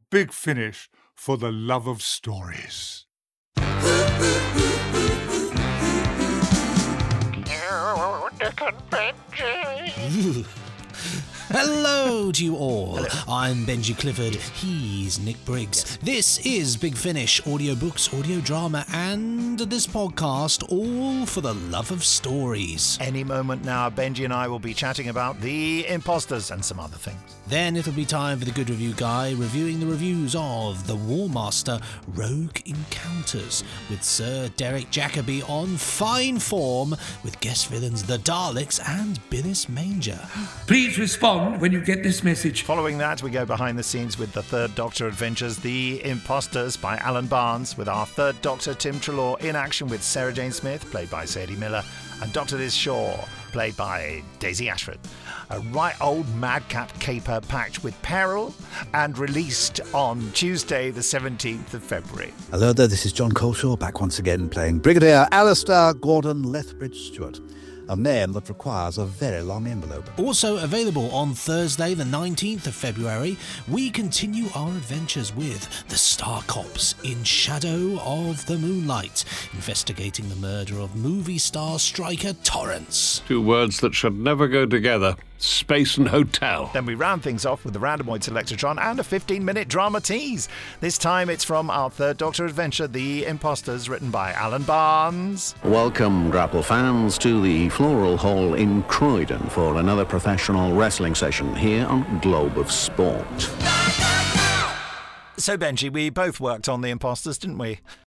Big Finish for the love of stories. Nick and Benji. Hello to you all. I'm Benji Clifford. He's Nick Briggs. This is Big Finish, audiobooks, audio drama, and this podcast, all for the love of stories. Any moment now, Benji and I will be chatting about The Imposters and some other things. Then it'll be time for the Good Review Guy reviewing the reviews of The War Master Rogue Encounters with Sir Derek Jacobi on fine form with guest villains The Daleks and Billis Manger. Please respond when you get this message. Following that, we go behind the scenes with the Third Doctor Adventures, The Imposters by Alan Barnes, with our Third Doctor Tim Treloar in action with Sarah Jane Smith, played by Sadie Miller, and Dr. Liz Shaw, played by Daisy Ashford. A right old madcap caper packed with peril and released on Tuesday the 17th of February. Hello there, this is John Coleshaw, back once again playing Brigadier Alistair Gordon Lethbridge Stewart, a name that requires a very long envelope. Also available on Thursday the 19th of February, we continue our adventures with the Star Cops in Shadow of the Moonlight, investigating the murder of movie star striker Torrance. Two words that should never go together. Space and hotel. Then we round things off with the Randomoid Selectron and a 15-minute drama tease. This time it's from our Third Doctor adventure, The Imposters, written by Alan Barnes. Welcome, Grapple fans, to the Floral Hall in Croydon for another professional wrestling session here on Globe of Sport. So, Benji, we both worked on The Imposters, didn't we?